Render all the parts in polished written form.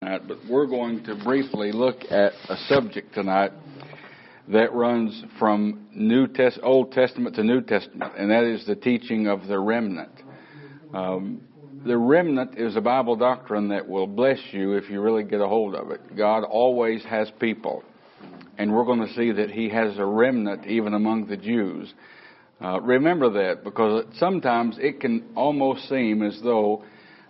tonight, but we're going to briefly look at a subject tonight that runs from Old Testament to New Testament, and that is the teaching of the remnant. The remnant is a Bible doctrine that will bless you if you really get a hold of it. God always has people, and we're going to see that He has a remnant even among the Jews. Remember that, because sometimes it can almost seem as though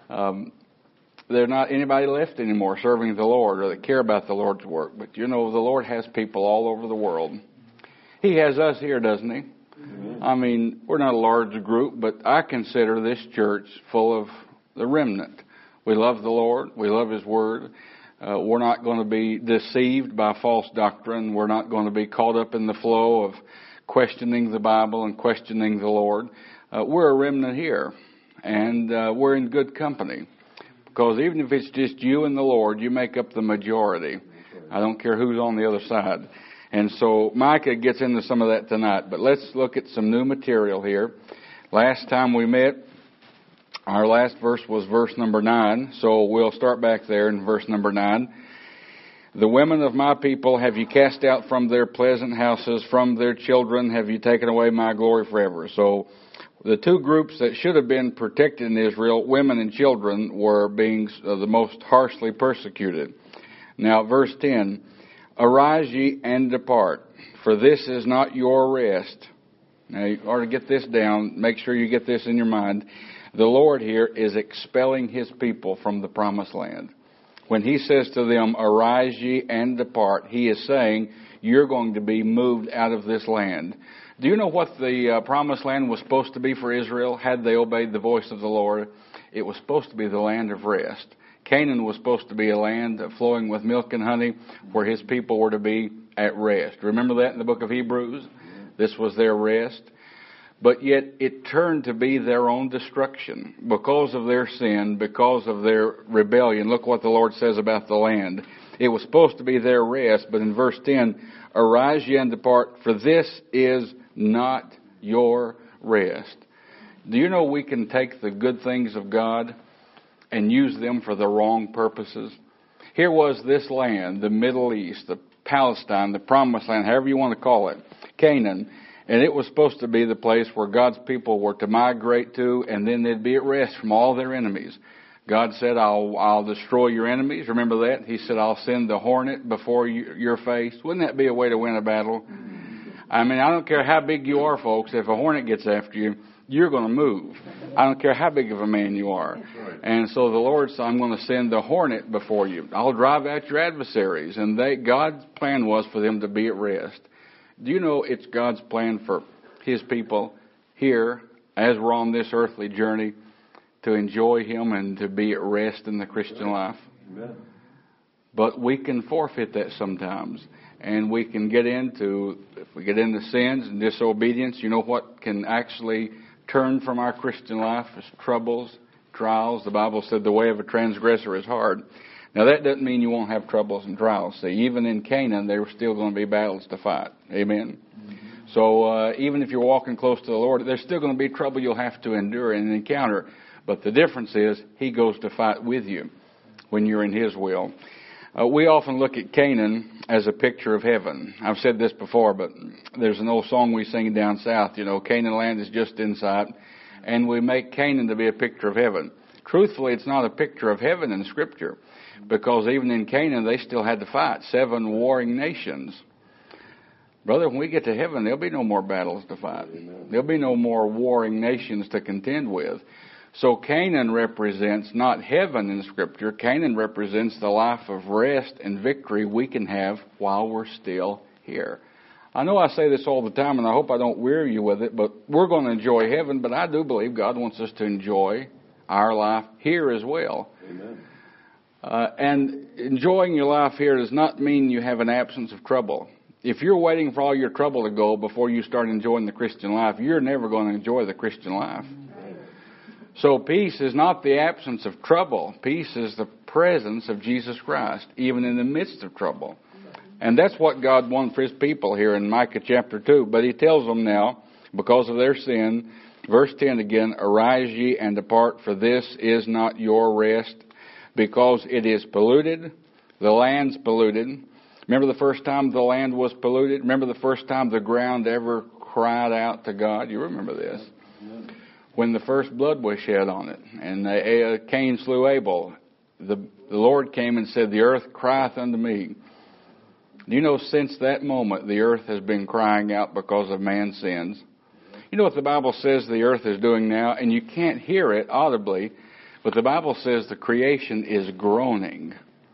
there's not anybody left anymore serving the Lord or that care about the Lord's work. But you know, the Lord has people all over the world. He has us here, doesn't He? Mm-hmm. I mean, we're not a large group, but I consider this church full of the remnant. We love the Lord. We love His Word. We're not going to be deceived by false doctrine. We're not going to be caught up in the flow of questioning the Bible and questioning the Lord. We're a remnant here, and we're in good company. Because even if it's just you and the Lord, you make up the majority. I don't care who's on the other side. And so Micah gets into some of that tonight. But let's look at some new material here. Last time we met, our last verse was verse number 9. So we'll start back there in verse number 9. The women of my people have you cast out from their pleasant houses, from their children have you taken away my glory forever. So the two groups that should have been protected in Israel, women and children, were being the most harshly persecuted. Now, verse 10, arise ye and depart, for this is not your rest. Now, you ought to get this down. Make sure you get this in your mind. The Lord here is expelling His people from the promised land. When He says to them, arise ye and depart, He is saying, you're going to be moved out of this land. Do you know what the promised land was supposed to be for Israel had they obeyed the voice of the Lord? It was supposed to be the land of rest. Canaan was supposed to be a land flowing with milk and honey where His people were to be at rest. Remember that in the book of Hebrews? This was their rest. But yet it turned to be their own destruction because of their sin, because of their rebellion. Look what the Lord says about the land. It was supposed to be their rest, but in verse 10, arise ye and depart, for this is not your rest. Do you know we can take the good things of God and use them for the wrong purposes? Here was this land, the Middle East, the Palestine, the Promised Land, however you want to call it, Canaan, and it was supposed to be the place where God's people were to migrate to, and then they'd be at rest from all their enemies. God said, I'll destroy your enemies. Remember that? He said, I'll send the hornet before your face. Wouldn't that be a way to win a battle? I mean, I don't care how big you are, folks. If a hornet gets after you, you're going to move. I don't care how big of a man you are. And so the Lord said, I'm going to send the hornet before you. I'll drive out your adversaries. And God's plan was for them to be at rest. Do you know it's God's plan for His people here, as we're on this earthly journey, to enjoy Him and to be at rest in the Christian life? Amen. But we can forfeit that sometimes. And we can if we get into sins and disobedience, you know what can actually turn from our Christian life is troubles, trials. The Bible said the way of a transgressor is hard. Now that doesn't mean you won't have troubles and trials. See, even in Canaan, there were still going to be battles to fight. Amen. Mm-hmm. So even if you're walking close to the Lord, there's still going to be trouble you'll have to endure and encounter. But the difference is He goes to fight with you when you're in His will. We often look at Canaan as a picture of heaven. I've said this before, but there's an old song we sing down south, Canaan land is just in sight, and we make Canaan to be a picture of heaven. Truthfully, it's not a picture of heaven in Scripture, because even in Canaan, they still had to fight 7 warring nations. Brother, when we get to heaven, there'll be no more battles to fight. There'll be no more warring nations to contend with. So Canaan represents not heaven in Scripture. Canaan represents the life of rest and victory we can have while we're still here. I know I say this all the time, and I hope I don't weary you with it, but we're going to enjoy heaven, but I do believe God wants us to enjoy our life here as well. Amen. And enjoying your life here does not mean you have an absence of trouble. If you're waiting for all your trouble to go before you start enjoying the Christian life, you're never going to enjoy the Christian life. So peace is not the absence of trouble. Peace is the presence of Jesus Christ, even in the midst of trouble. And that's what God wanted for His people here in Micah chapter 2. But He tells them now, because of their sin, verse 10 again, arise ye and depart, for this is not your rest. because it is polluted. The land's polluted. Remember the first time the land was polluted? Remember the first time the ground ever cried out to God? You remember this. When the first blood was shed on it, and Cain slew Abel, the Lord came and said, the earth crieth unto me. Do you know, since that moment, the earth has been crying out because of man's sins? You know what the Bible says the earth is doing now? And you can't hear it audibly, but the Bible says the creation is groaning,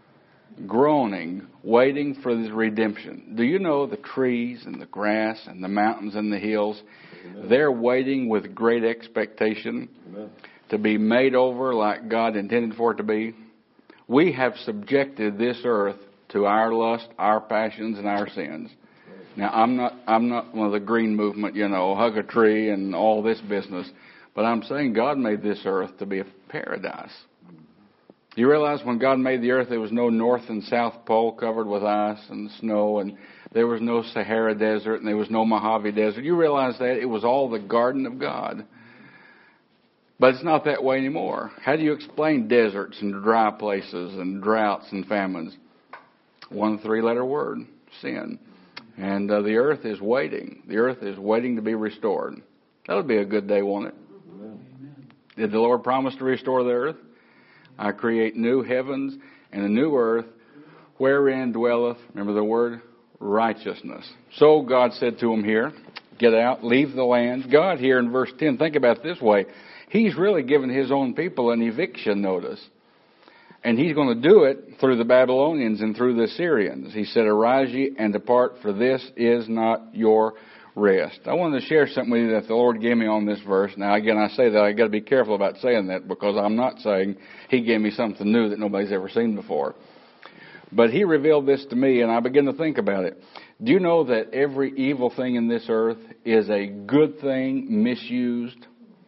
waiting for this redemption. Do you know the trees and the grass and the mountains and the hills, they're waiting with great expectation to be made over like God intended for it to be? We have subjected this earth to our lust, our passions, and our sins. Now, I'm not one of the green movement, hug a tree and all this business, but I'm saying God made this earth to be a paradise. You realize when God made the earth, there was no north and south pole covered with ice and snow, and there was no Sahara Desert, and there was no Mojave Desert. You realize that it was all the garden of God. But it's not that way anymore. How do you explain deserts and dry places and droughts and famines? One three-letter word, sin. And the earth is waiting. The earth is waiting to be restored. That'll be a good day, won't it? Amen. Did the Lord promise to restore the earth? I create new heavens and a new earth wherein dwelleth, remember the word, righteousness. So God said to him here, get out, leave the land. God here in verse 10, think about it this way. He's really given his own people an eviction notice. And he's going to do it through the Babylonians and through the Assyrians. He said, arise ye and depart, for this is not your rest. I wanted to share something with you that the Lord gave me on this verse. Now, again, I say that I got to be careful about saying that, because I'm not saying he gave me something new that nobody's ever seen before. But he revealed this to me, and I began to think about it. Do you know that every evil thing in this earth is a good thing misused?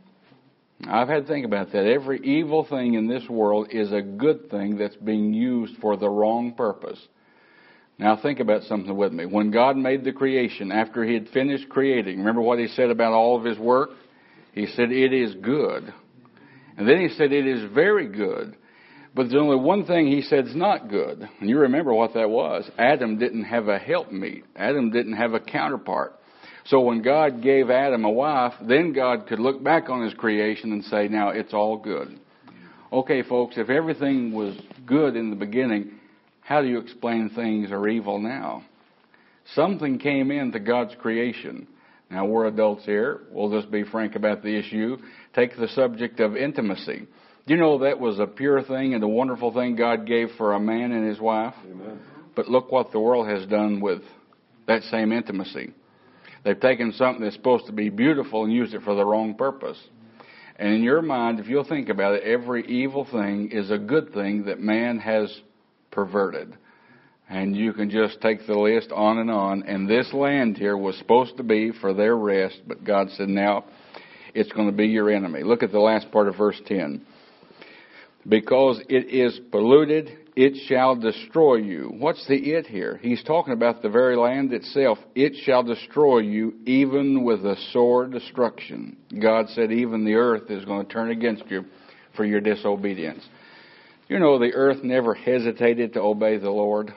I've had to think about that. Every evil thing in this world is a good thing that's being used for the wrong purpose. Now think about something with me. When God made the creation, after he had finished creating, remember what he said about all of his work? He said, it is good. And then he said, it is very good. But there's only one thing he said is not good. And you remember what that was. Adam didn't have a helpmeet. Adam didn't have a counterpart. So when God gave Adam a wife, then God could look back on his creation and say, now it's all good. Okay, folks, if everything was good in the beginning, how do you explain things are evil now? Something came into God's creation. Now, we're adults here. We'll just be frank about the issue. Take the subject of intimacy. Do you know that was a pure thing and a wonderful thing God gave for a man and his wife? Amen. But look what the world has done with that same intimacy. They've taken something that's supposed to be beautiful and used it for the wrong purpose. And in your mind, if you'll think about it, every evil thing is a good thing that man has perverted. And you can just take the list on. And this land here was supposed to be for their rest, but God said, now it's going to be your enemy. Look at the last part of verse 10. Because it is polluted, it shall destroy you. What's the it here? He's talking about the very land itself. It shall destroy you, even with a sore destruction. God said even the earth is going to turn against you for your disobedience. You know, the earth never hesitated to obey the Lord.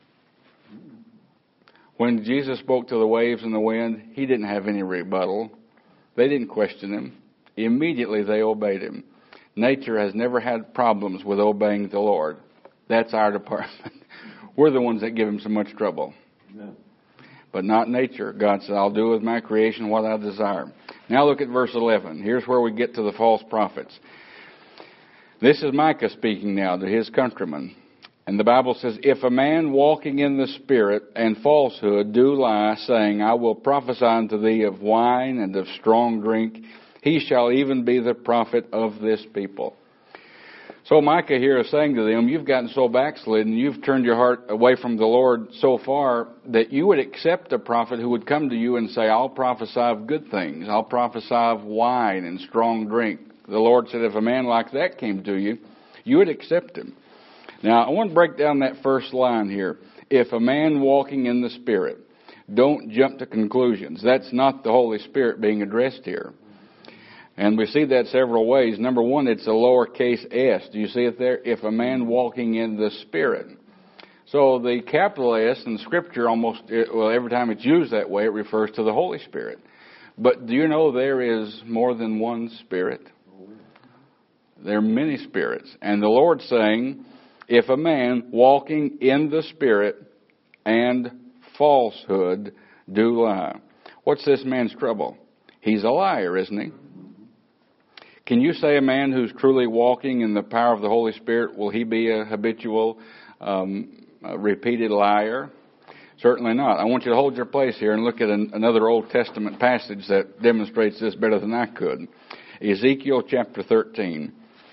When Jesus spoke to the waves and the wind, he didn't have any rebuttal. They didn't question him. Immediately they obeyed him. Nature has never had problems with obeying the Lord. That's our department. We're the ones that give him so much trouble. Amen. But not nature. God said, I'll do with my creation what I desire. Now look at verse 11. Here's where we get to the false prophets. This is Micah speaking now to his countrymen. And the Bible says, if a man walking in the Spirit and falsehood do lie, saying, I will prophesy unto thee of wine and of strong drink, he shall even be the prophet of this people. So Micah here is saying to them, you've gotten so backslidden, you've turned your heart away from the Lord so far that you would accept a prophet who would come to you and say, I'll prophesy of good things. I'll prophesy of wine and strong drink. The Lord said if a man like that came to you, you would accept him. Now, I want to break down that first line here. If a man walking in the Spirit, don't jump to conclusions. That's not the Holy Spirit being addressed here. And we see that several ways. Number one, it's a lowercase s. Do you see it there? If a man walking in the Spirit. So the capital S in Scripture every time it's used that way, it refers to the Holy Spirit. But do you know there is more than one Spirit? There are many spirits. And the Lord's saying, if a man walking in the Spirit and falsehood do lie. What's this man's trouble? He's a liar, isn't he? Can you say a man who's truly walking in the power of the Holy Spirit, will he be a habitual, repeated liar? Certainly not. I want you to hold your place here and look at another Old Testament passage that demonstrates this better than I could. Ezekiel chapter 13.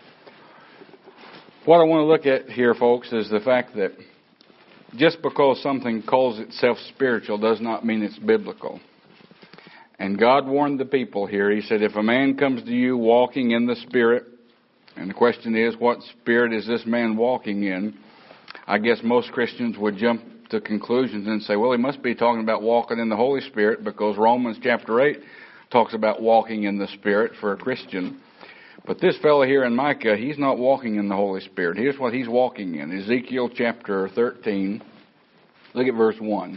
What I want to look at here, folks, is the fact that just because something calls itself spiritual does not mean it's biblical. And God warned the people here. He said, if a man comes to you walking in the Spirit, and the question is, what spirit is this man walking in? I guess most Christians would jump to conclusions and say, well, he must be talking about walking in the Holy Spirit, because Romans chapter 8 talks about walking in the Spirit for a Christian. But this fellow here in Micah, he's not walking in the Holy Spirit. Here's what he's walking in. Ezekiel chapter 13. Look at verse 1.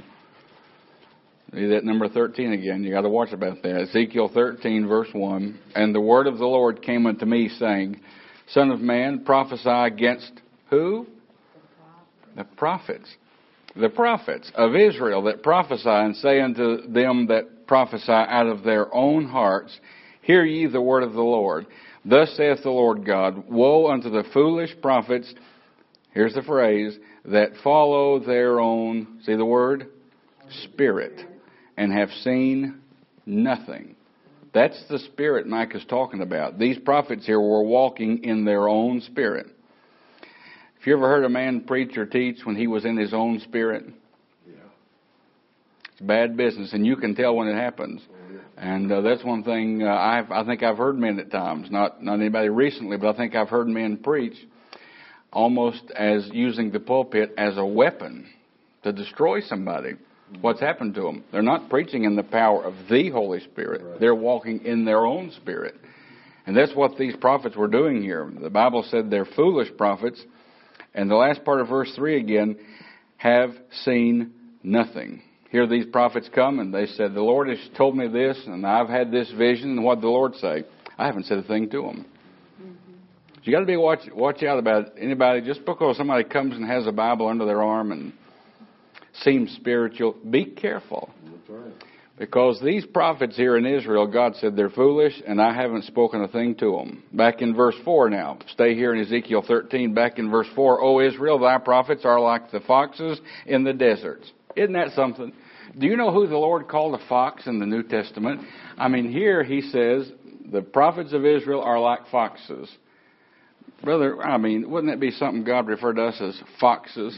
See that number 13 again. You got to watch about that. Ezekiel 13, verse 1. And the word of the Lord came unto me, saying, Son of man, prophesy against who? The prophets. The prophets of Israel that prophesy, and say unto them that prophesy out of their own hearts, Hear ye the word of the Lord. Thus saith the Lord God, Woe unto the foolish prophets, here's the phrase, that follow their own, see the word? Spirit, and have seen nothing. That's the spirit Micah's talking about. These prophets here were walking in their own spirit. Have you ever heard a man preach or teach when he was in his own spirit? Yeah. It's bad business, and you can tell when it happens. And that's one thing I think I've heard men at times, not anybody recently, but I think I've heard men preach almost as using the pulpit as a weapon to destroy somebody. What's happened to them? They're not preaching in the power of the Holy Spirit. Right. They're walking in their own spirit. And that's what these prophets were doing here. The Bible said they're foolish prophets. And the last part of verse 3 again, have seen nothing. Here these prophets come and they said, the Lord has told me this, and I've had this vision, and what did the Lord say? I haven't said a thing to them. Mm-hmm. So you got to be watch out about anybody, just because somebody comes and has a Bible under their arm and seems spiritual, be careful. That's right. Because these prophets here in Israel, God said they're foolish, and I haven't spoken a thing to them. Back in verse 4 now, stay here in Ezekiel 13, back in verse 4, O Israel, thy prophets are like the foxes in the deserts. Isn't that something? Do you know who the Lord called a fox in the New Testament? I mean, here he says, the prophets of Israel are like foxes. Brother, I mean, wouldn't that be something God referred to us as foxes?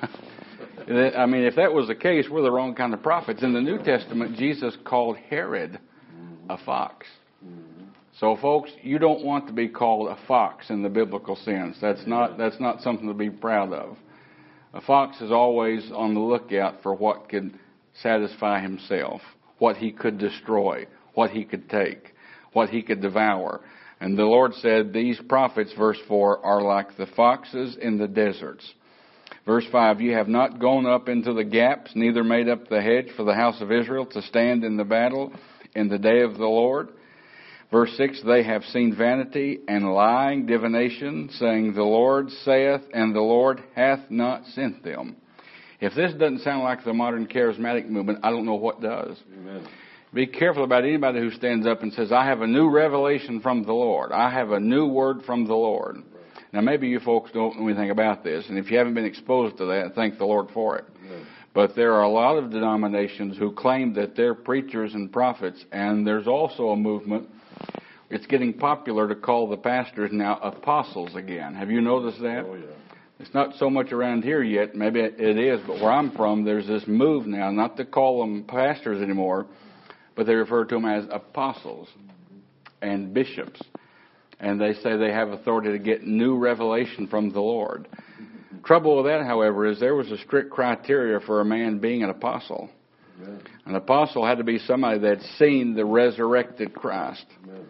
I mean, if that was the case, we're the wrong kind of prophets. In the New Testament, Jesus called Herod a fox. So, folks, you don't want to be called a fox in the biblical sense. That's not something to be proud of. A fox is always on the lookout for what could satisfy himself, what he could destroy, what he could take, what he could devour. And the Lord said, these prophets, verse 4, are like the foxes in the deserts. Verse 5, you have not gone up into the gaps, neither made up the hedge for the house of Israel to stand in the battle in the day of the Lord. Verse 6, they have seen vanity and lying divination, saying, the Lord saith, and the Lord hath not sent them. If this doesn't sound like the modern charismatic movement, I don't know what does. Amen. Be careful about anybody who stands up and says, I have a new revelation from the Lord. I have a new word from the Lord. Right. Now, maybe you folks don't know anything about this, and if you haven't been exposed to that, thank the Lord for it. Amen. But there are a lot of denominations who claim that they're preachers and prophets, and there's also a movement. It's getting popular to call the pastors now apostles again. Have you noticed that? Oh, yeah. It's not so much around here yet. Maybe it is, but where I'm from, there's this move now, not to call them pastors anymore, but they refer to them as apostles and bishops. And they say they have authority to get new revelation from the Lord. Trouble with that, however, is there was a strict criteria for a man being an apostle. Amen. An apostle had to be somebody that had seen the resurrected Christ. Amen.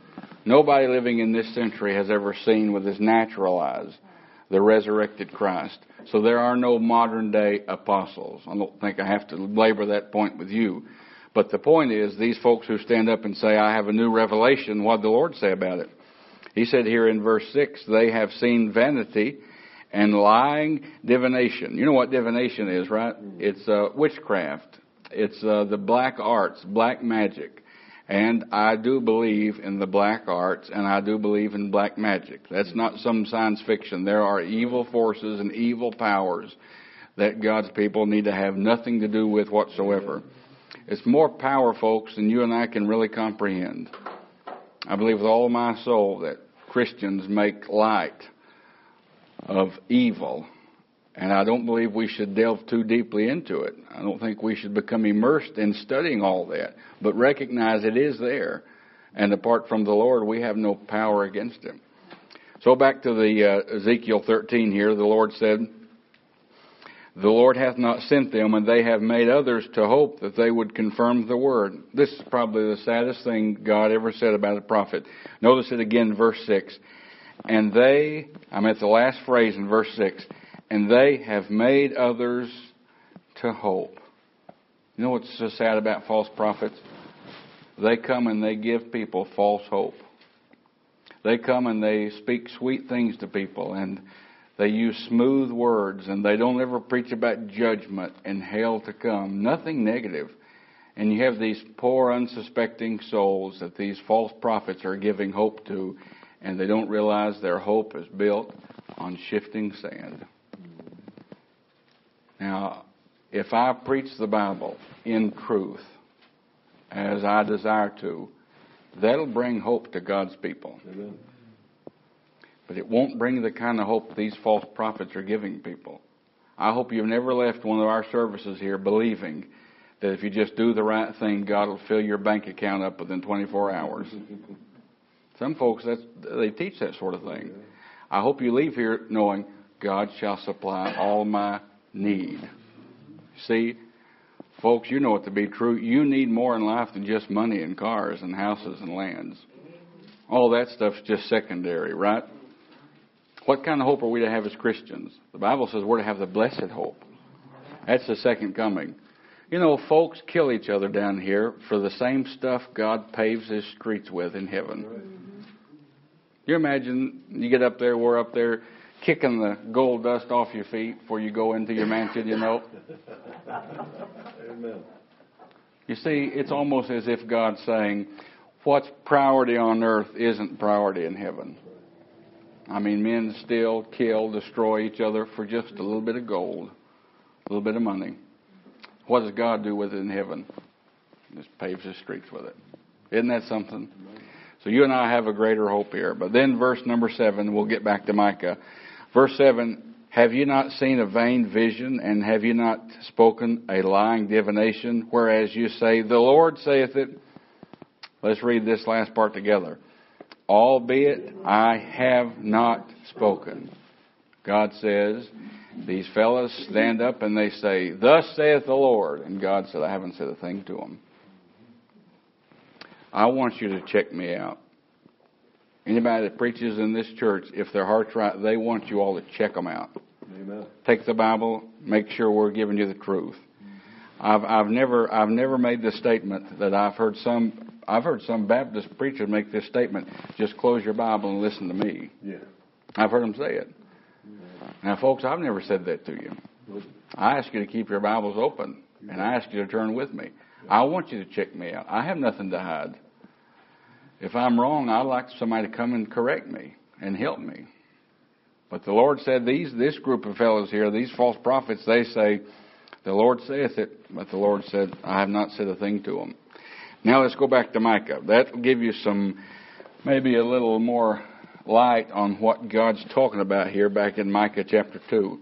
Nobody living in this century has ever seen with his natural eyes the resurrected Christ. So there are no modern day apostles. I don't think I have to labor that point with you. But the point is, these folks who stand up and say, I have a new revelation, what did the Lord say about it? He said here in verse 6, they have seen vanity and lying divination. You know what divination is, right? It's witchcraft. It's the black arts, black magic. And I do believe in the black arts, and I do believe in black magic. That's not some science fiction. There are evil forces and evil powers that God's people need to have nothing to do with whatsoever. It's more power, folks, than you and I can really comprehend. I believe with all of my soul that Christians make light of evil. And I don't believe we should delve too deeply into it. I don't think we should become immersed in studying all that, but recognize it is there. And apart from the Lord, we have no power against him. So back to the Ezekiel 13 here, the Lord said, the Lord hath not sent them, and they have made others to hope that they would confirm the word. This is probably the saddest thing God ever said about a prophet. Notice it again, verse 6. And they, I'm at the last phrase in verse 6, and they have made others to hope. You know what's so sad about false prophets? They come and they give people false hope. They come and they speak sweet things to people, and they use smooth words, and they don't ever preach about judgment and hell to come. Nothing negative. And you have these poor, unsuspecting souls that these false prophets are giving hope to, and they don't realize their hope is built on shifting sand. Now, if I preach the Bible in truth, as I desire to, that'll bring hope to God's people. Amen. But it won't bring the kind of hope these false prophets are giving people. I hope you've never left one of our services here believing that if you just do the right thing, God will fill your bank account up within 24 hours. Some folks, they teach that sort of thing. I hope you leave here knowing God shall supply all my need. See, folks, you know it to be true. You need more in life than just money and cars and houses and lands. All that stuff's just secondary, right? What kind of hope are we to have as Christians? The Bible says we're to have the blessed hope. That's the second coming. You know, folks kill each other down here for the same stuff God paves his streets with in heaven. You imagine you get up there, we're up there, kicking the gold dust off your feet before you go into your mansion, you know. Amen. You see, it's almost as if God's saying, what's priority on earth isn't priority in heaven. I mean, men still kill, destroy each other for just a little bit of gold, a little bit of money. What does God do with it in heaven? Just paves his streets with it. Isn't that something? So you and I have a greater hope here. But then verse number 7, we'll get back to Micah. Verse 7, have you not seen a vain vision, and have you not spoken a lying divination, whereas you say, the Lord saith it? Let's read this last part together. Albeit I have not spoken. God says, these fellows stand up and they say, thus saith the Lord. And God said, I haven't said a thing to them. I want you to check me out. Anybody that preaches in this church, if their heart's right, they want you all to check them out. Amen. Take the Bible, make sure we're giving you the truth. I've never made this statement that I've heard some Baptist preachers make this statement, just close your Bible and listen to me. Yeah. I've heard them say it. Now, folks, I've never said that to you. I ask you to keep your Bibles open, and I ask you to turn with me. I want you to check me out. I have nothing to hide. If I'm wrong, I'd like somebody to come and correct me and help me. But the Lord said, this group of fellows here, these false prophets, they say, the Lord saith it, but the Lord said, I have not said a thing to them. Now let's go back to Micah. That will give you maybe a little more light on what God's talking about here back in Micah chapter 2.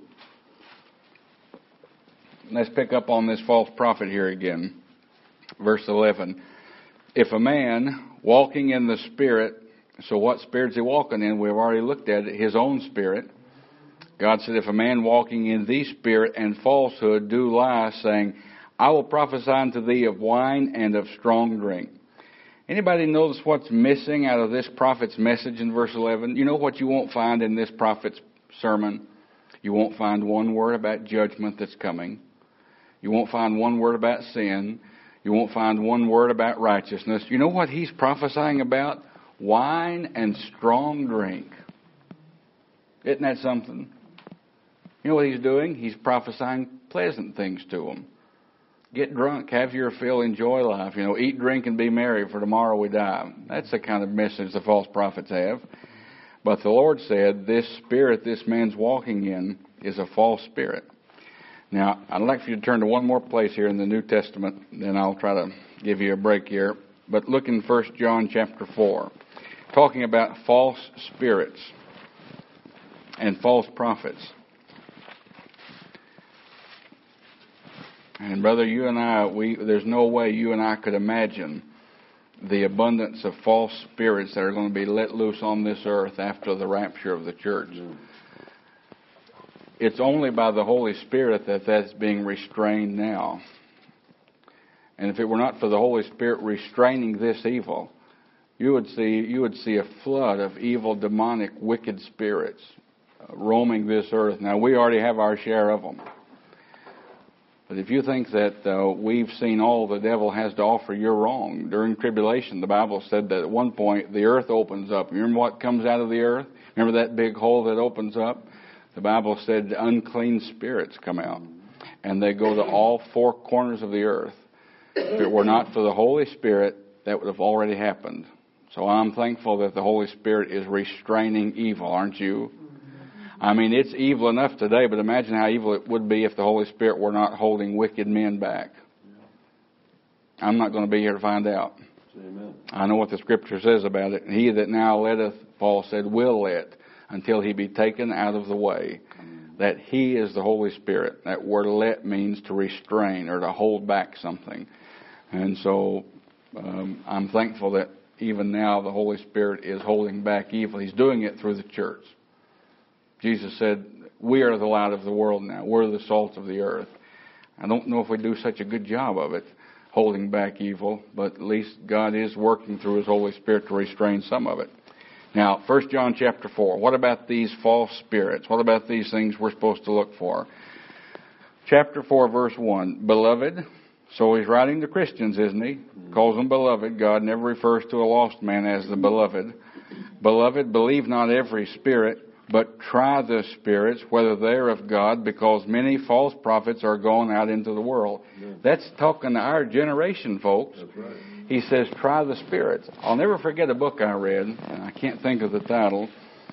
Let's pick up on this false prophet here again. Verse 11. If a man walking in the Spirit, so what spirit is he walking in? We've already looked at it, his own spirit. God said, if a man walking in the Spirit and falsehood do lie, saying, I will prophesy unto thee of wine and of strong drink. Anybody notice what's missing out of this prophet's message in verse 11? You know what you won't find in this prophet's sermon? You won't find one word about judgment that's coming. You won't find one word about sin. You won't find one word about righteousness. You know what he's prophesying about? Wine and strong drink. Isn't that something? You know what he's doing? He's prophesying pleasant things to them. Get drunk, have your fill, enjoy life. You know, eat, drink, and be merry, for tomorrow we die. That's the kind of message the false prophets have. But the Lord said, this spirit this man's walking in is a false spirit. Now, I'd like for you to turn to one more place here in the New Testament, then I'll try to give you a break here. But look in 1 John chapter 4, talking about false spirits and false prophets. And brother, you and I, there's no way you and I could imagine the abundance of false spirits that are going to be let loose on this earth after the rapture of the church. It's only by the Holy Spirit that that's being restrained now. And if it were not for the Holy Spirit restraining this evil, you would see a flood of evil, demonic, wicked spirits roaming this earth. Now, we already have our share of them. But if you think that we've seen all the devil has to offer, you're wrong. During tribulation, the Bible said that at one point the earth opens up. You remember what comes out of the earth? Remember that big hole that opens up? The Bible said unclean spirits come out. And they go to all four corners of the earth. If it were not for the Holy Spirit, that would have already happened. So I'm thankful that the Holy Spirit is restraining evil, aren't you? I mean, it's evil enough today, but imagine how evil it would be if the Holy Spirit were not holding wicked men back. I'm not going to be here to find out. Amen. I know what the Scripture says about it. He that now letteth, Paul said, will let, until he be taken out of the way. That he is the Holy Spirit. That word let means to restrain or to hold back something. And so I'm thankful that even now the Holy Spirit is holding back evil. He's doing it through the church. Jesus said, we are the light of the world now. We're the salt of the earth. I don't know if we do such a good job of it, holding back evil, but at least God is working through His Holy Spirit to restrain some of it. Now, 1 John chapter 4. What about these false spirits? What about these things we're supposed to look for? Chapter 4, verse 1. Beloved, so he's writing to Christians, isn't he? Calls them beloved. God never refers to a lost man as the beloved. Beloved, believe not every spirit, but try the spirits, whether they are of God, because many false prophets are gone out into the world. That's talking to our generation, folks. That's right. He says, try the spirits. I'll never forget a book I read, and I can't think of the title,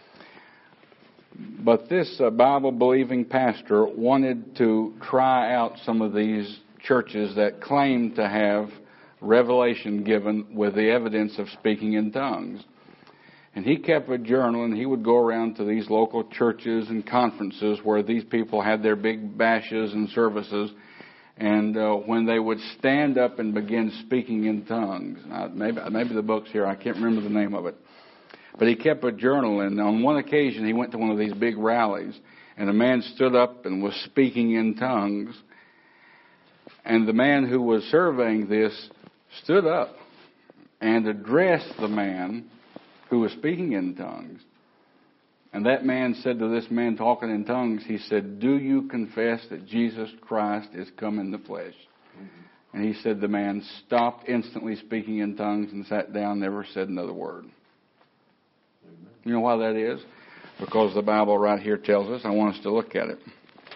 but this Bible-believing pastor wanted to try out some of these churches that claim to have revelation given with the evidence of speaking in tongues. And he kept a journal, and he would go around to these local churches and conferences where these people had their big bashes and services. And when they would stand up and begin speaking in tongues, maybe the book's here, I can't remember the name of it. But he kept a journal, and on one occasion he went to one of these big rallies, and a man stood up and was speaking in tongues. And the man who was surveying this stood up and addressed the man who was speaking in tongues. And that man said to this man talking in tongues, he said, do you confess that Jesus Christ is come in the flesh? Mm-hmm. And he said the man stopped instantly speaking in tongues and sat down, never said another word. Amen. You know why that is? Because the Bible right here tells us. I want us to look at it.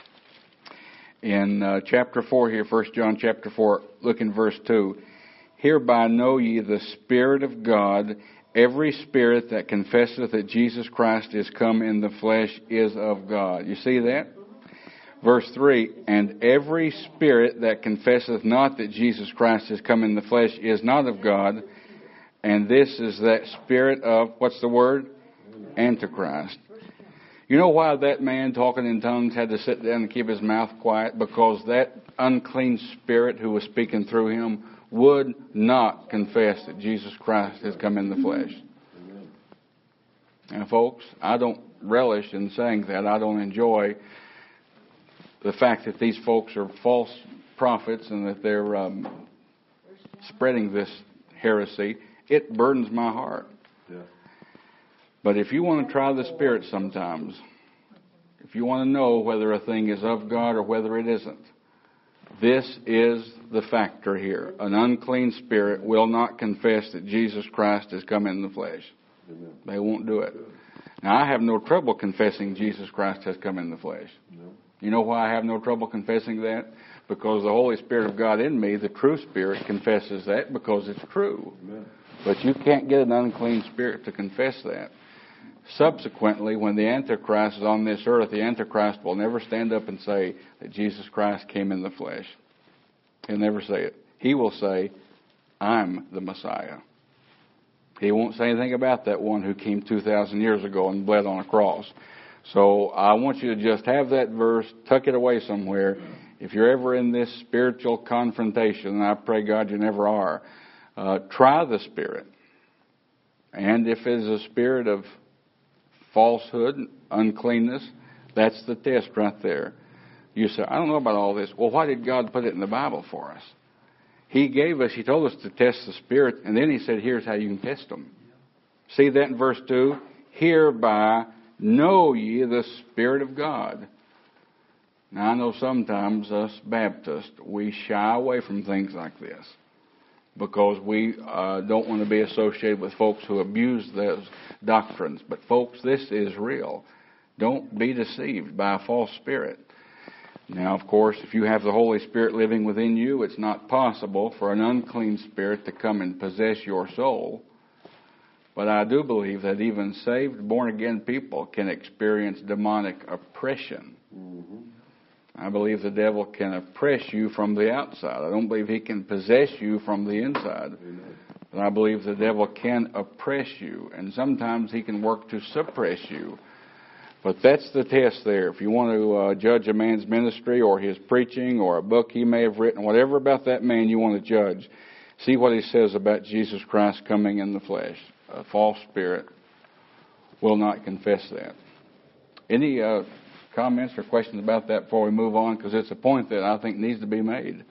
In chapter 4 here, 1 John chapter 4, look in verse 2. Hereby know ye the Spirit of God. Every spirit that confesseth that Jesus Christ is come in the flesh is of God. You see that? Verse 3, and every spirit that confesseth not that Jesus Christ is come in the flesh is not of God. And this is that spirit of, what's the word? Antichrist. You know why that man talking in tongues had to sit down and keep his mouth quiet? Because that unclean spirit who was speaking through him would not confess that Jesus Christ has come in the flesh. Amen. And folks, I don't relish in saying that. I don't enjoy the fact that these folks are false prophets and that they're spreading this heresy. It burdens my heart. Yeah. But if you want to try the Spirit sometimes, if you want to know whether a thing is of God or whether it isn't, this is the factor here. An unclean spirit will not confess that Jesus Christ has come in the flesh. Amen. They won't do it. Now, I have no trouble confessing Jesus Christ has come in the flesh. No. You know why I have no trouble confessing that? Because the Holy Spirit of God in me, the true Spirit, confesses that because it's true. Amen. But you can't get an unclean spirit to confess that. Subsequently, when the Antichrist is on this earth, the Antichrist will never stand up and say that Jesus Christ came in the flesh. He'll never say it. He will say, I'm the Messiah. He won't say anything about that one who came 2,000 years ago and bled on a cross. So I want you to just have that verse, tuck it away somewhere. If you're ever in this spiritual confrontation, and I pray God you never are, try the Spirit. And if it is a spirit of falsehood, uncleanness, that's the test right there. You say, I don't know about all this. Well, why did God put it in the Bible for us? He told us to test the Spirit, and then He said, here's how you can test them. See that in verse 2? Hereby know ye the Spirit of God. Now, I know sometimes us Baptists, we shy away from things like this because we don't want to be associated with folks who abuse those doctrines. But folks, this is real. Don't be deceived by a false spirit. Now, of course, if you have the Holy Spirit living within you, it's not possible for an unclean spirit to come and possess your soul. But I do believe that even saved, born-again people can experience demonic oppression. Mm-hmm. I believe the devil can oppress you from the outside. I don't believe he can possess you from the inside. Amen. But I believe the devil can oppress you, and sometimes he can work to suppress you. But that's the test there. If you want to judge a man's ministry or his preaching or a book he may have written, whatever about that man you want to judge, see what he says about Jesus Christ coming in the flesh. A false spirit will not confess that. Any comments or questions about that before we move on? Because it's a point that I think needs to be made.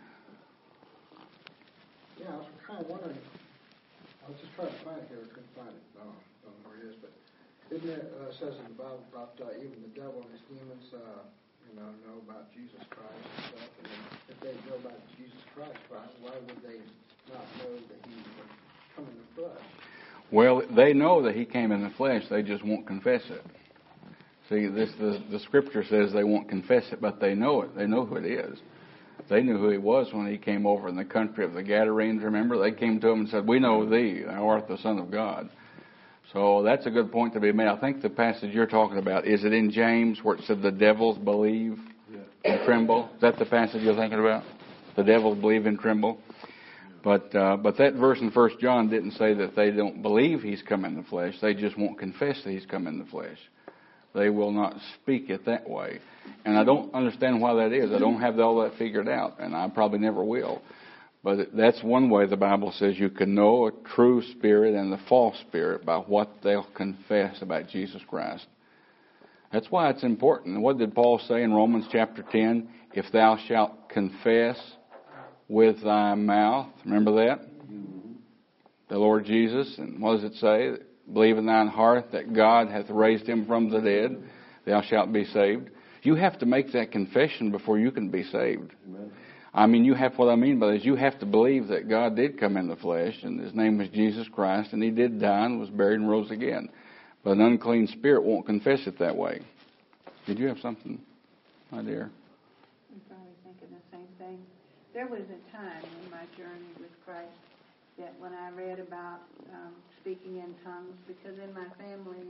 Yeah, I was kind of wondering. I was just trying to find it here. I couldn't find it. No, I don't know where it is. But isn't it says in the Bible about even the devil and his demons, know about Jesus Christ and stuff? And then if they know about Jesus Christ, why would they not know that he would come in the flesh? Well, they know that he came in the flesh. They just won't confess it. See, the Scripture says they won't confess it, but they know it. They know who it is. They knew who he was when he came over in the country of the Gadarenes, remember? They came to him and said, we know thee, thou art the Son of God. So that's a good point to be made. I think the passage you're talking about, is it in James where it said the devils believe and tremble? Is that the passage you're thinking about? The devils believe and tremble? But that verse in 1 John didn't say that they don't believe he's come in the flesh. They just won't confess that he's come in the flesh. They will not speak it that way. And I don't understand why that is. I don't have all that figured out, and I probably never will. But that's one way the Bible says you can know a true spirit and the false spirit by what they'll confess about Jesus Christ. That's why it's important. What did Paul say in Romans chapter 10? If thou shalt confess with thy mouth, remember that? Mm-hmm. The Lord Jesus, and what does it say? Believe in thine heart that God hath raised him from the dead, thou shalt be saved. You have to make that confession before you can be saved. Amen. What I mean by that is you have to believe that God did come in the flesh, and his name was Jesus Christ, and he did die and was buried and rose again. But an unclean spirit won't confess it that way. Did you have something, my dear? I'm probably thinking the same thing. There was a time in my journey with Christ that when I read about speaking in tongues, because in my family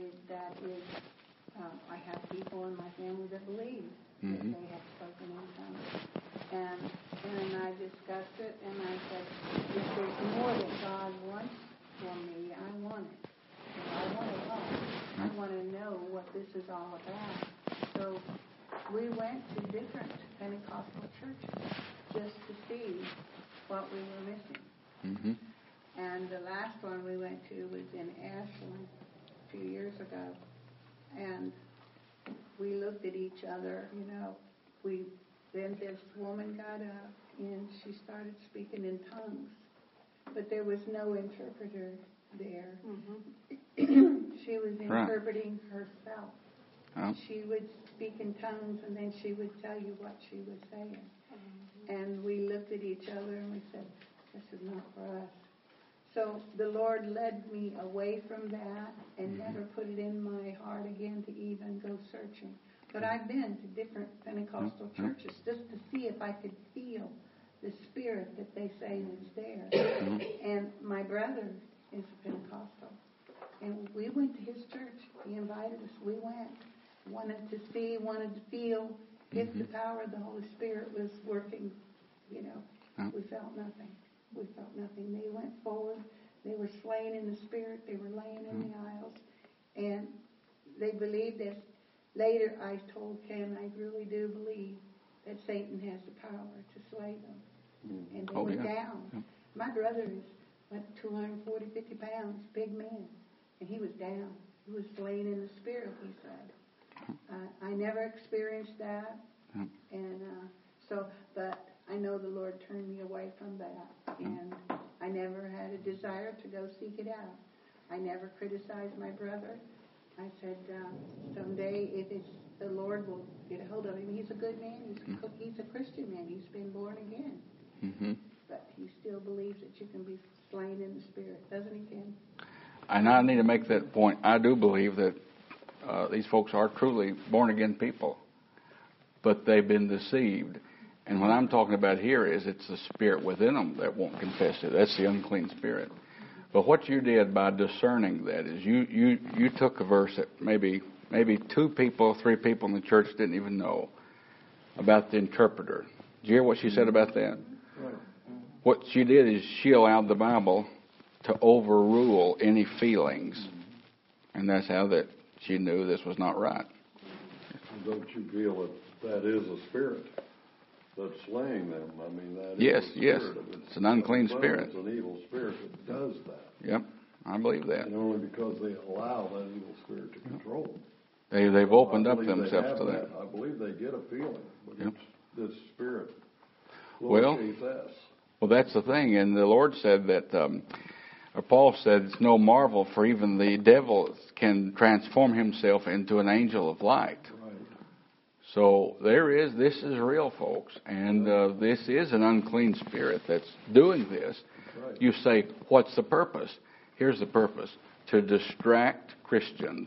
I have people in my family that believe that they have spoken in tongues. And then I discussed it, and I said, if there's more that God wants for me, I want it. I want to know. I want to know what this is all about. So we went to different Pentecostal churches just to see what we were missing. Mm-hmm. And the last one we went to was in Ashland a few years ago. And we looked at each other, then this woman got up and she started speaking in tongues. But there was no interpreter there. Mm-hmm. She was Right. interpreting herself. Oh. She would speak in tongues, and then she would tell you what she was saying. Mm-hmm. And we looked at each other and we said, this is not for us. So the Lord led me away from that and never put it in my heart again to even go searching. But I've been to different Pentecostal churches just to see if I could feel the spirit that they say is there. And my brother is a Pentecostal. And we went to his church. He invited us. We went. Wanted to see, wanted to feel if the power of the Holy Spirit was working. You know, we felt nothing. We felt nothing. They went forward. They were slain in the Spirit. They were laying in the aisles. And they believed this. Later, I told Ken, I really do believe that Satan has the power to slay them. And they were down. My brother is, 240, 50 pounds, big man. And he was down. He was slain in the Spirit, he said. I never experienced that. And but I know the Lord turned me away from that. And I never had a desire to go seek it out. I never criticized my brother. I said, someday if it's the Lord will get a hold of him. He's a good man. He's a Christian man. He's been born again. Mm-hmm. But he still believes that you can be slain in the Spirit. Doesn't he, Ken? And I need to make that point. I do believe that these folks are truly born-again people. But they've been deceived. And what I'm talking about here is it's the spirit within them that won't confess it. That's the unclean spirit. But what you did by discerning that is you took a verse that maybe 2 people, 3 people in the church didn't even know about the interpreter. Did you hear what she said about that? Right. What she did is she allowed the Bible to overrule any feelings. And that's how that she knew this was not right. Don't you feel that is a spirit that's slaying them? I mean, that Yes, is a yes. spirit. It's an unclean spirit. It's an evil spirit that does that. Yep, I believe that. And only because they allow that evil spirit to control them. They've opened up I believe they themselves have to that. I believe they get a feeling, but Yep. it's this spirit. Well, lowercase s. Well, that's the thing. And the Lord said that, or Paul said, it's no marvel, for even the devil can transform himself into an angel of light. Right. So this is real, folks. And this is an unclean spirit that's doing this. Right. You say, what's the purpose? Here's the purpose: to distract Christians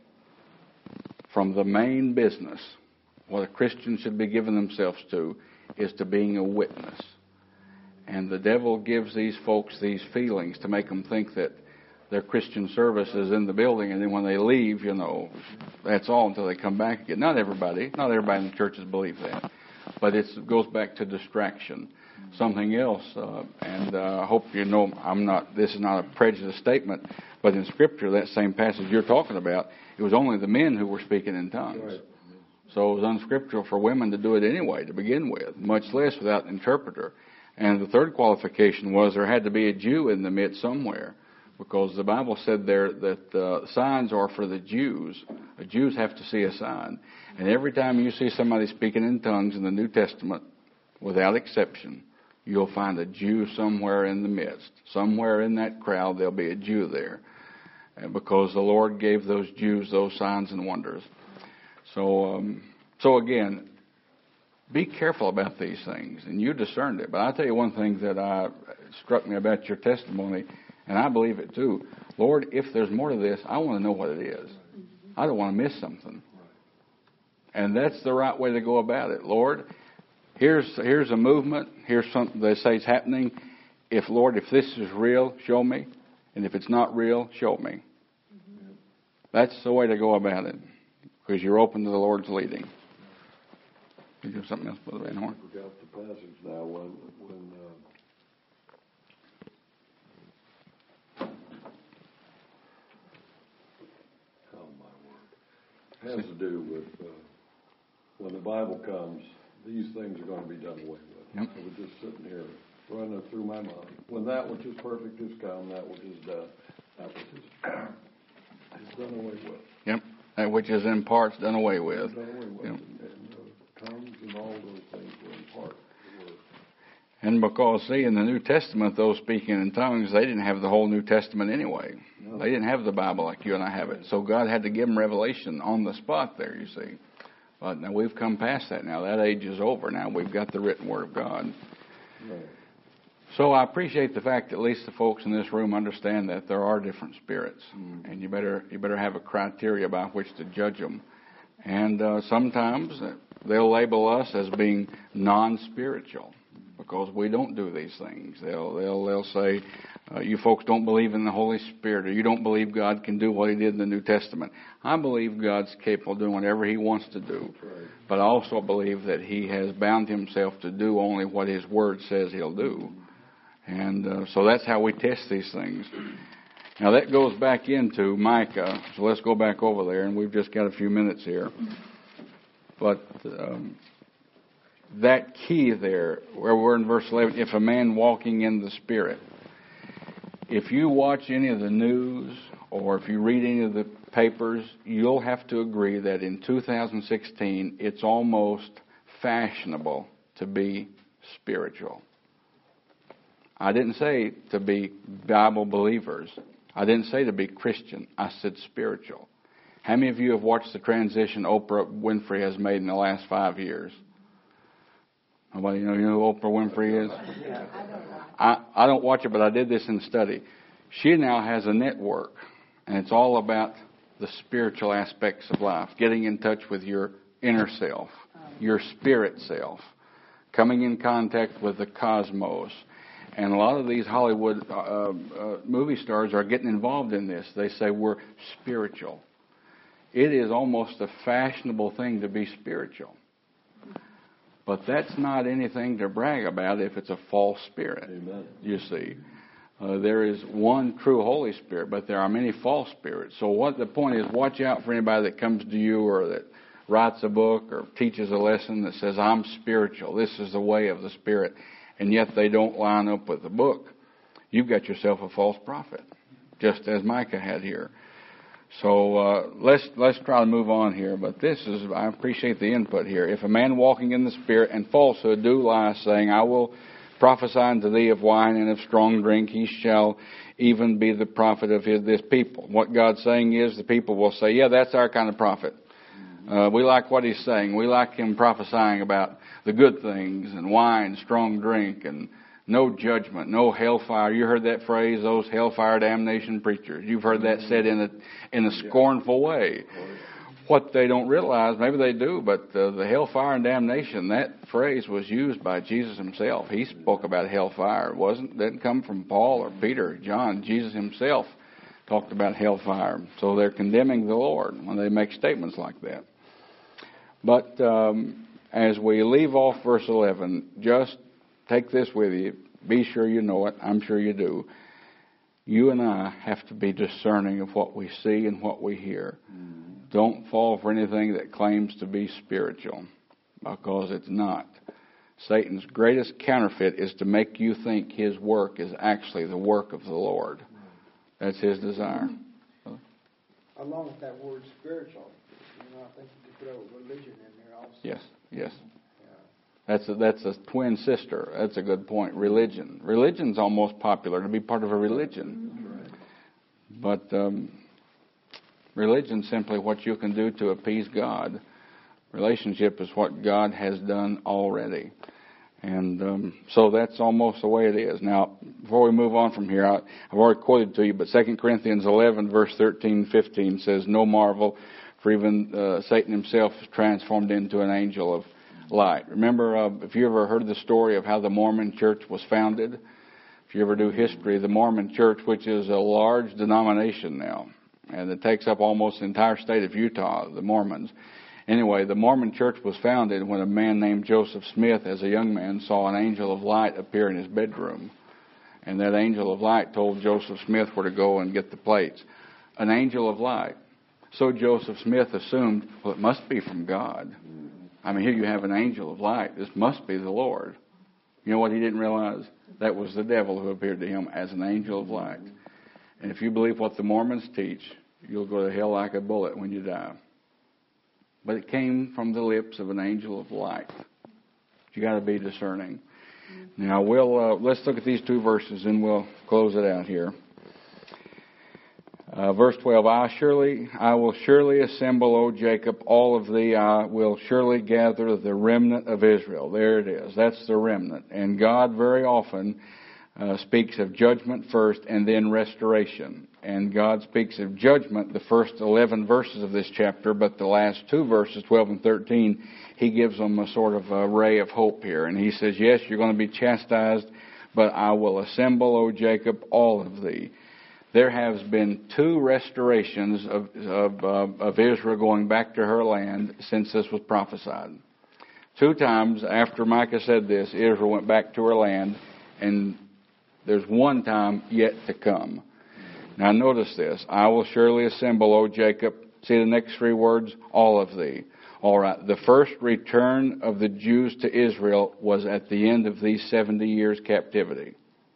from the main business. What a Christian should be giving themselves to is to being a witness. And the devil gives these folks these feelings to make them think that their Christian service is in the building, and then when they leave, that's all until they come back again. Not everybody in the churches believe that. But it goes back to distraction. Something else, and I hope you know this is not a prejudiced statement, but in Scripture, that same passage you're talking about, it was only the men who were speaking in tongues. Right. So it was unscriptural for women to do it anyway, to begin with, much less without an interpreter. And the third qualification was there had to be a Jew in the midst somewhere, because the Bible said there that signs are for the Jews. The Jews have to see a sign. And every time you see somebody speaking in tongues in the New Testament, without exception, you'll find a Jew somewhere in the midst. Somewhere in that crowd, there'll be a Jew there. And because the Lord gave those Jews those signs and wonders. So again, be careful about these things, and you discerned it. But I'll tell you one thing that struck me about your testimony, and I believe it too. Lord, if there's more to this, I want to know what it is. I don't want to miss something. And that's the right way to go about it. Lord, here's a movement. Here's something they say is happening. Lord, if this is real, show me. And if it's not real, show me. That's the way to go about it, because you're open to the Lord's leading. Did you have something else, Brother Van Horn? I forgot the passage now when oh my word, has to do with when the Bible comes, these things are going to be done away with. Yep. I was just sitting here running it through my mind. When that which is perfect is come, that which is done, that which is done away with. Yep. That which is in part's done away with. Done away with. Yep. And tongues and all those things were in part. And because, see, in the New Testament, those speaking in tongues, they didn't have the whole New Testament anyway. No. They didn't have the Bible like you and I have it. So God had to give them revelation on the spot there, you see. But now we've come past that now. That age is over now. We've got the written Word of God. Right. So I appreciate the fact that at least the folks in this room understand that there are different spirits. And you better have a criteria by which to judge them. And sometimes they'll label us as being non-spiritual, because we don't do these things. They'll say, you folks don't believe in the Holy Spirit, or you don't believe God can do what He did in the New Testament. I believe God's capable of doing whatever He wants to do. Right. But I also believe that He has bound Himself to do only what His Word says He'll do. And so that's how we test these things. Now that goes back into Micah. So let's go back over there, and we've just got a few minutes here. But that key there, where we're in verse 11, if a man walking in the Spirit. If you watch any of the news or if you read any of the papers, you'll have to agree that in 2016 it's almost fashionable to be spiritual. I didn't say to be Bible believers. I didn't say to be Christian. I said spiritual. How many of you have watched the transition Oprah Winfrey has made in the last 5 years? Nobody know who Oprah Winfrey is? I don't watch it, but I did this in study. She now has a network, and it's all about the spiritual aspects of life, getting in touch with your inner self, your spirit self, coming in contact with the cosmos. And a lot of these Hollywood movie stars are getting involved in this. They say we're spiritual. It is almost a fashionable thing to be spiritual. But that's not anything to brag about if it's a false spirit. Amen. You see. There is one true Holy Spirit, but there are many false spirits. So what the point is, watch out for anybody that comes to you or that writes a book or teaches a lesson that says, I'm spiritual. This is the way of the Spirit. And yet they don't line up with the book. You've got yourself a false prophet, just as Micah had here. So let's try to move on here. But I appreciate the input here. If a man walking in the Spirit and falsehood do lie, saying, I will prophesy unto thee of wine and of strong drink, he shall even be the prophet of this people. What God's saying is the people will say, yeah, that's our kind of prophet. We like what he's saying. We like him prophesying about the good things and wine, strong drink, and no judgment, no hellfire. You heard that phrase, those hellfire damnation preachers. You've heard that said in a scornful way. What they don't realize, maybe they do, but the hellfire and damnation, that phrase was used by Jesus himself. He spoke about hellfire. It didn't come from Paul or Peter or John. Jesus himself talked about hellfire. So they're condemning the Lord when they make statements like that. But as we leave off verse 11, just take this with you. Be sure you know it. I'm sure you do. You and I have to be discerning of what we see and what we hear. Don't fall for anything that claims to be spiritual, because it's not. Satan's greatest counterfeit is to make you think his work is actually the work of the Lord. That's his desire. Along with that word spiritual, I think you could throw religion in there also. Yes. Yeah. That's a twin sister. That's a good point. Religion. Religion's almost popular to be part of a religion. But religion's simply what you can do to appease God. Relationship is what God has done already. And so that's almost the way it is. Now, before we move on from here, I've already quoted to you, but 2 Corinthians 11, verse 13, 15 says, no marvel, for even Satan himself is transformed into an angel of light. Remember, if you ever heard the story of how the Mormon church was founded, if you ever do history, the Mormon church, which is a large denomination now, and it takes up almost the entire state of Utah, the Mormons. Anyway, the Mormon church was founded when a man named Joseph Smith, as a young man, saw an angel of light appear in his bedroom. And that angel of light told Joseph Smith where to go and get the plates. An angel of light. So Joseph Smith assumed, well, it must be from God. I mean, here you have an angel of light. This must be the Lord. You know what he didn't realize? That was the devil who appeared to him as an angel of light. And if you believe what the Mormons teach, you'll go to hell like a bullet when you die. But it came from the lips of an angel of light. You got to be discerning. Now let's look at these two verses and we'll close it out here. Verse 12, I will surely assemble, O Jacob, all of thee. I will surely gather the remnant of Israel. There it is. That's the remnant. And God very often speaks of judgment first and then restoration. And God speaks of judgment the first 11 verses of this chapter, but the last two verses, 12 and 13, He gives them a sort of a ray of hope here. And He says, yes, you're going to be chastised, but I will assemble, O Jacob, all of thee. There has been two restorations of Israel going back to her land since this was prophesied. Two times after Micah said this, Israel went back to her land, and there's one time yet to come. Now notice this. I will surely assemble, O Jacob. See the next three words? All of thee. All right. The first return of the Jews to Israel was at the end of these 70 years captivity.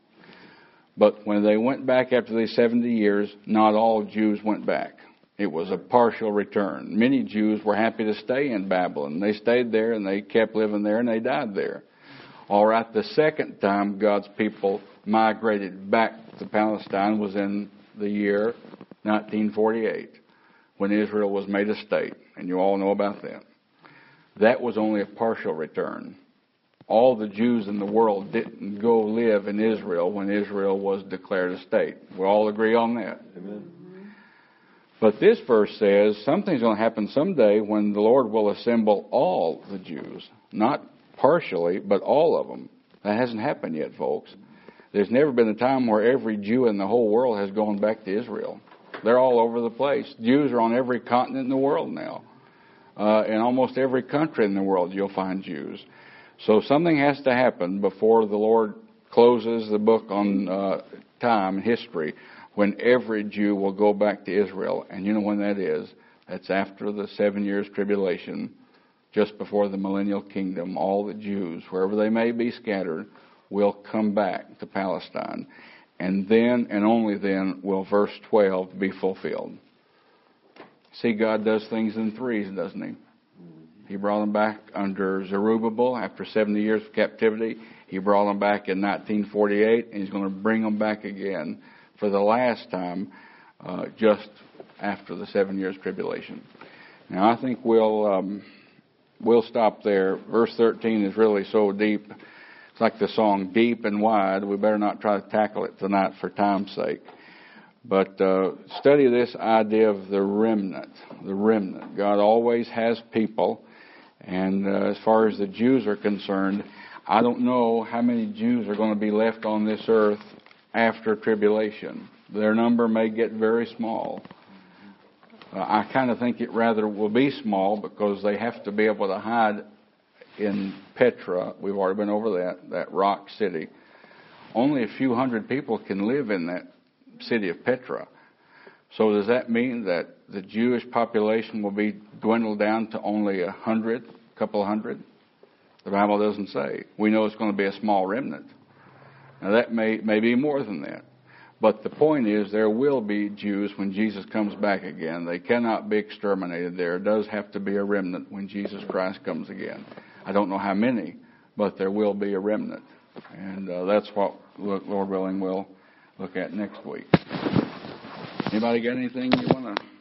But when they went back after these 70 years, not all Jews went back. It was a partial return. Many Jews were happy to stay in Babylon. They stayed there and they kept living there and they died there. All right, the second time God's people migrated back to Palestine was in the year 1948 when Israel was made a state. And you all know about that. That was only a partial return. All the Jews in the world didn't go live in Israel when Israel was declared a state. We all agree on that. Amen. But this verse says something's going to happen someday when the Lord will assemble all the Jews. Not partially, but all of them. That hasn't happened yet, folks. There's never been a time where every Jew in the whole world has gone back to Israel. They're all over the place. Jews are on every continent in the world now. In almost every country in the world you'll find Jews. So something has to happen before the Lord closes the book on time and history when every Jew will go back to Israel. And you know when that is? That's after the 7 years tribulation, just before the millennial kingdom. All the Jews, wherever they may be scattered, will come back to Palestine. And then and only then will verse 12 be fulfilled. See, God does things in threes, doesn't He? He brought them back under Zerubbabel after 70 years of captivity. He brought them back in 1948, and He's going to bring them back again for the last time just after the 7 years tribulation. Now, I think we'll stop there. Verse 13 is really so deep. It's like the song, Deep and Wide. We better not try to tackle it tonight for time's sake. But study this idea of the remnant. The remnant. God always has people. And as far as the Jews are concerned, I don't know how many Jews are going to be left on this earth after tribulation. Their number may get very small. I kind of think it rather will be small because they have to be able to hide in Petra. We've already been over that rock city. Only a few hundred people can live in that city of Petra. So does that mean that the Jewish population will be dwindled down to only 100, a couple of hundred? The Bible doesn't say. We know it's going to be a small remnant. Now that may be more than that. But the point is there will be Jews when Jesus comes back again. They cannot be exterminated. There does have to be a remnant when Jesus Christ comes again. I don't know how many, but there will be a remnant. And that's what, Lord willing, we'll look at next week. Anybody got anything you want to